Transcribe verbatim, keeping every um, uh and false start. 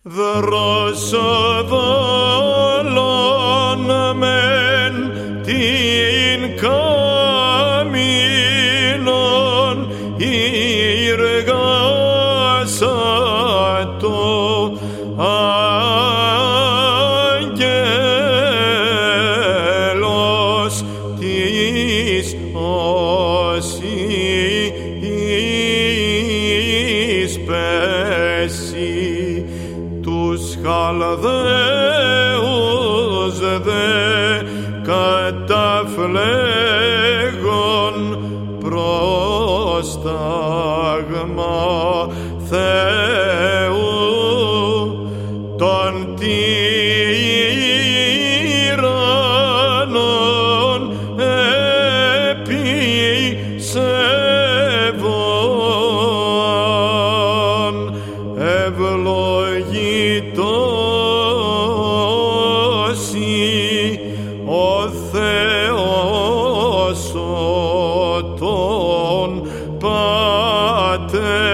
δρόσοδολον μεν την καμίνον ηργάσατο άγγελος της όσης πέσει τους Χαλδαίους δε καταφλέγων πρόσταγμα Θεού των τυράννων επισεβών ευλογητός ο Θεός ο τον Πατέρα